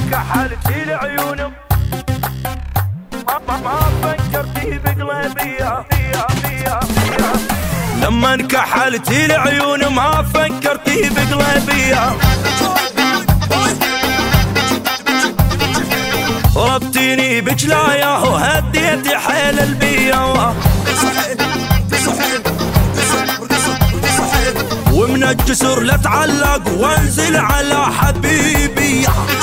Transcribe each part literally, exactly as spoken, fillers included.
كحلتي العيون ما ما فكرتي بقلبي لما انكحلتي العيون ما فكرتي بقلبي ربتيني بجلايا وهديتي حيل البيا ومن الجسر لاتعلق وانزل على حبيبي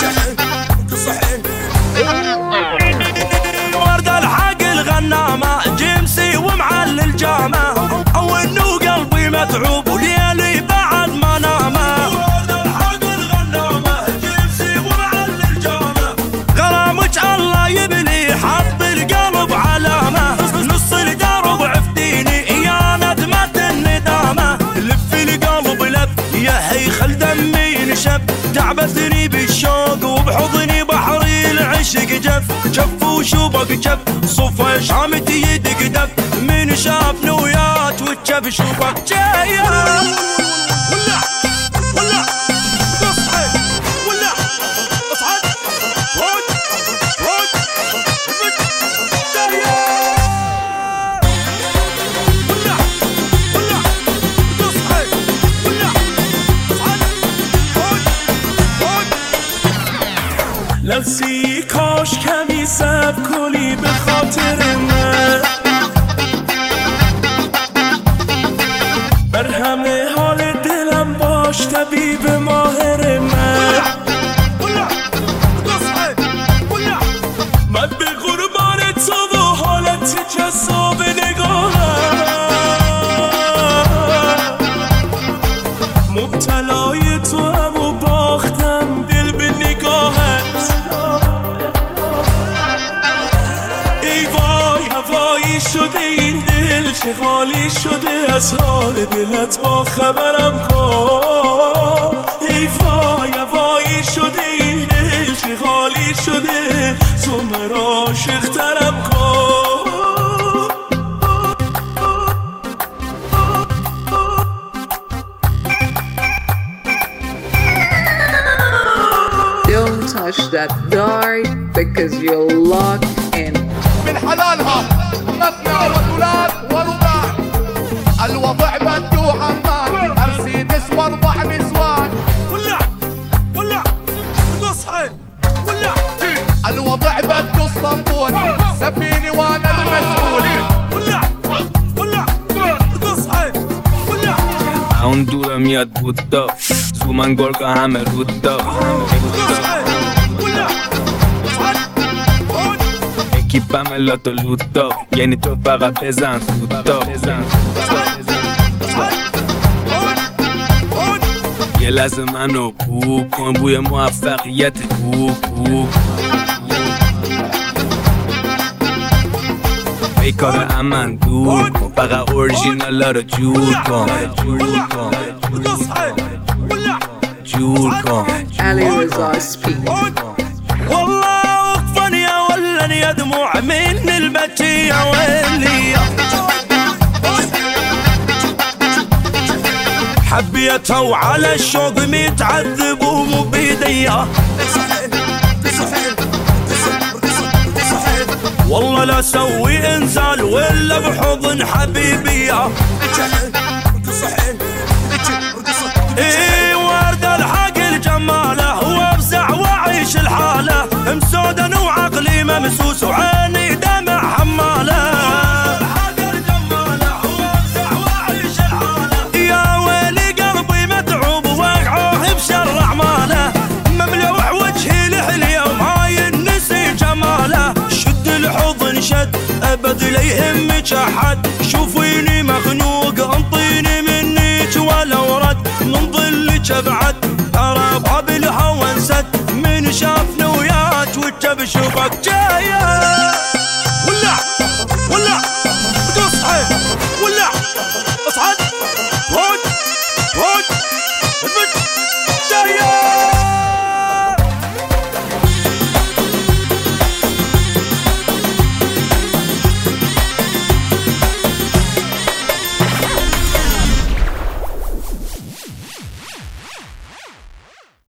ورد الحق الغنامة جيمسي ومعل الجامة او انه قلبي متعوب وليالي بعد ما نامه ورد الحق الغنامة جيمسي ومعل الجامة غرامك الله يبلي حط القلب علامة نص الدرب عفتيني يا ندمة الندامة لف القلب لف يا هيخل دمي نشف تعبتني بالشوق وبحضني بحري العشق جف جف وشوبك جف صفا شامتي يدك دف من شافني وياك وجف شوبك جايه ولا ولا اصحى ولا اصعد روج روج جايه ولا ولا اصحى ولا اصعد روج روج لنسی کاش کمی صبر کنی به خاطر من بر همه حال دلم باش طبیب ماهر من من به قربان تو و حالت جذاب نگاهم مبتلای تو هم و باختم دل به نگاهت ای وای هوایی شده این دل چه حالی شده از حال دلت با خبرم کن ای وای هوایی شده این دل چه حالی شده تو مرا عاشق‌ترم کن Don't touch that dart because you're locked in. من حلالها مثنى وثلاث ورباع الوضع بده حمام مرسيدس واربع نسوان ولع ولع اصحى ولع الوضع بده اسطنبول سفيني وانا المسؤول ولع ولع اصحى ولع اون دورم میاد بودا زومن گرگا همه رودا اکیپم لاتو لوتا یعنی تو فقط بزن سودا یه لحظه منو بوب کن بوی موفقیت بوب بوب بیکار امن دور کن فقط اورژینالا رو جور کن جور کن Ali Reza speaking. والله وقفني يا ولن يا دموع من البكي يا ويلي حبيتها وعلى الشوق متعذب ومو بيديا والله لا سوي انزال ولا بحضن حبيبي ايه ورد الحق الجماله وافزع واعيش الحاله مسودا وعقلي ممسوس وعيني دمع حماله يا ويلي قلبي متعوب وقعوه بشر اعماله مملوح وجهي لحليه وما ينسي جماله شد الحضن شد ابد لا يهمك احد شوفيني مخنوق انطيني منك ولو رد من ظلك ابعد ترى بها بالهوى انسد من شافني وياك وجه بشوفك